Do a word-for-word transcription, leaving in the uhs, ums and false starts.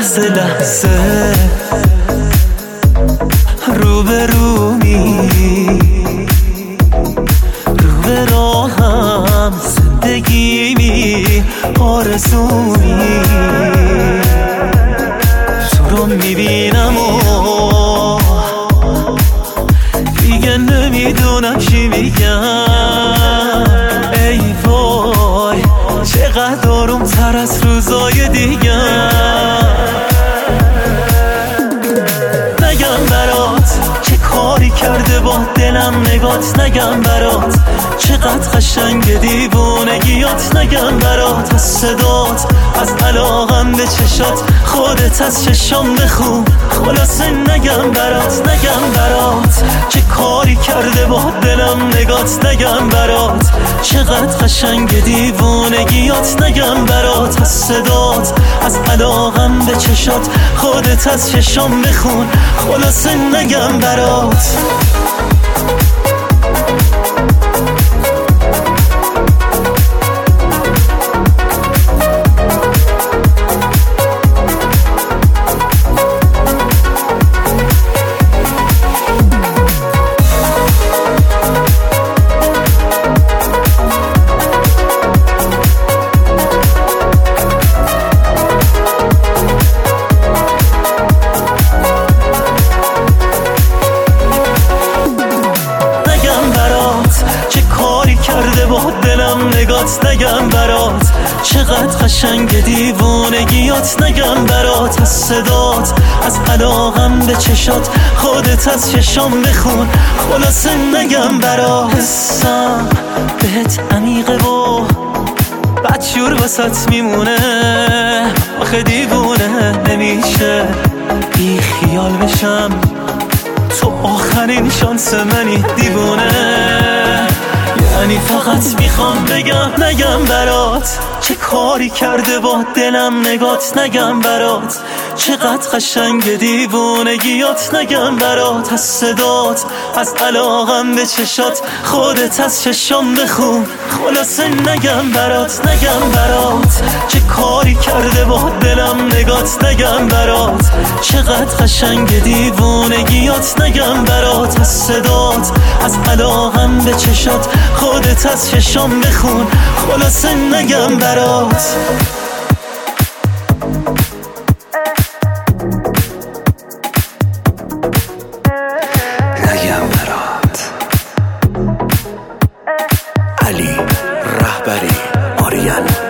لحظه لحظه رو به رو می رو به راهم زندگی می آرزومی تو رو میبینم و دیگه نمیدونم چی بگم. ای وای چقدر آروم تر از روزای دیگه. نگم برات چه کاری کرده با دلم نگات، نگم برات چقدر قشنگ دیوونگیات، نگم برات از صدات، از علاقم به چشات، خودت از چشام بخون. خلاصه نگم برات، نگم برات چه کاری کرده با دلم نگات، نگم برات چقدر قشنگ دیوونگیات، نگم برات از صدات، از علاقم به چشات، خودت از چشام بخون. خلاصه نگم برات. کرده با دلم نگات، نگم برات چقدر قشنگ دیوونگیات، نگم برات از صدات، از علاقم به چشات، خودت از چشام بخون. خلاصه نگم برات. حسم بهت عمیقه و بدجور واسط میمونه، آخه دیوونه نمیشه بی خیال بشم، تو آخرین شانس منی دیوونه. یعنی فقط میخوام بگم نگم برات چه کاری کرده با دلم نگات، نگم برات چقدر قشنگ دیوونگیات، نگم برات از صدات، از علاقم به چشات، خودت از چشام بخون. خلاصه نگم برات، نگم برات چه کاری کرده با دلم نگات، نگم برات چقدر قشنگ دیوونگیات، نگم برات از صدات، از علاقم به چشات، خودت از چشام بخون. خلاصه نگم برات. نگم برات. علی رهبری آریان.